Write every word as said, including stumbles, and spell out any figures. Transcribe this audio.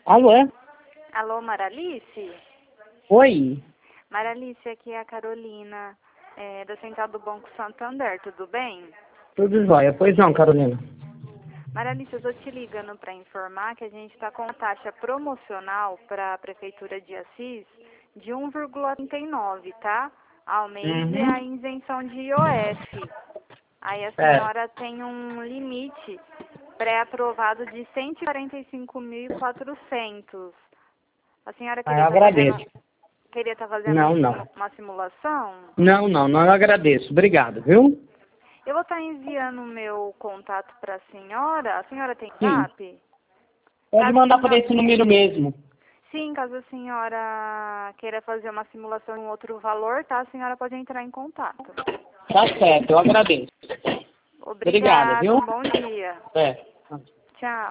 Alô? Alô, Maralice? Oi? Maralice, aqui é a Carolina, é, da Central do Banco Santander, tudo bem? Tudo jóia. Pois não, Carolina. Maralice, eu estou te ligando para informar que a gente está com uma taxa promocional para a Prefeitura de Assis de um vírgula trinta e nove, tá? Ao mês e Uhum. a isenção de I O F. Aí a É. senhora tem um limite pré-aprovado de cento e quarenta e cinco mil e quatrocentos. A senhora Ah, queria eu estar fazendo, agradeço. queria estar fazendo Não, uma, não. simu- uma simulação? Não, não, não, eu agradeço. Obrigado, viu? Eu vou estar enviando o meu contato para a senhora. A senhora tem Sim. zap? Pode Caso a mandar para senhora... esse número mesmo. Sim, caso a senhora queira fazer uma simulação em um outro valor, tá? A senhora pode entrar em contato. Tá certo, eu agradeço. Obrigada, Obrigada, viu? um bom dia. É. Tchau.